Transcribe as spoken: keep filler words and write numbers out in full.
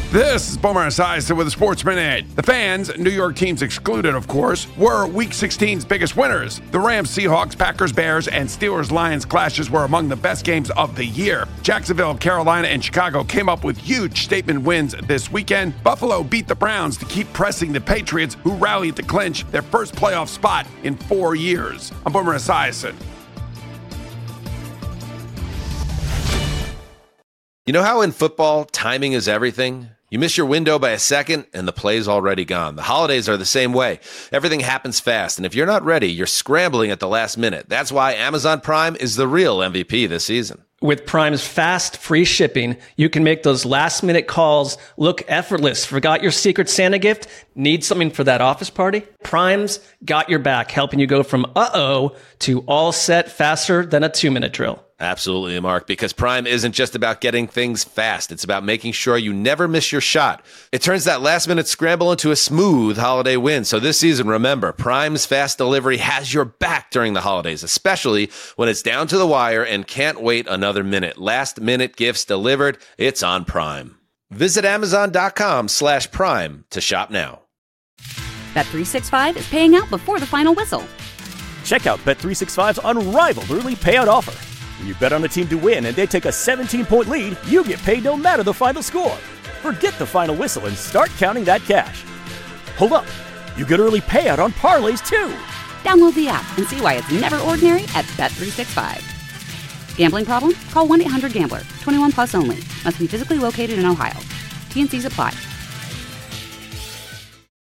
This is Boomer Esiason with a Sports Minute. The fans, New York teams excluded, of course, were Week sixteen's biggest winners. The Rams, Seahawks, Packers, Bears, and Steelers-Lions clashes were among the best games of the year. Jacksonville, Carolina, and Chicago came up with huge statement wins this weekend. Buffalo beat the Browns to keep pressing the Patriots, who rallied to clinch their first playoff spot in four years. I'm Boomer Esiason. You know how in football, timing is everything? You miss your window by a second, and the play's already gone. The holidays are the same way. Everything happens fast, and if you're not ready, you're scrambling at the last minute. That's why Amazon Prime is the real M V P this season. With Prime's fast, free shipping, you can make those last-minute calls look effortless. Forgot your Secret Santa gift? Need something for that office party? Prime's got your back, helping you go from uh-oh to all set faster than a two-minute drill. Absolutely, Mark, because Prime isn't just about getting things fast. It's about making sure you never miss your shot. It turns that last-minute scramble into a smooth holiday win. So this season, remember, Prime's fast delivery has your back during the holidays, especially when it's down to the wire and can't wait another minute. Last-minute gifts delivered. It's on Prime. Visit Amazon.com slash Prime to shop now. Bet three sixty-five is paying out before the final whistle. Check out Bet three sixty-five's unrivaled early payout offer. When you bet on a team to win and they take a seventeen-point lead, you get paid no matter the final score. Forget the final whistle and start counting that cash. Hold up. You get early payout on parlays, too. Download the app and see why it's never ordinary at Bet three sixty-five. Gambling problem? Call one eight hundred gambler. twenty-one plus only. Must be physically located in Ohio. T and C's apply.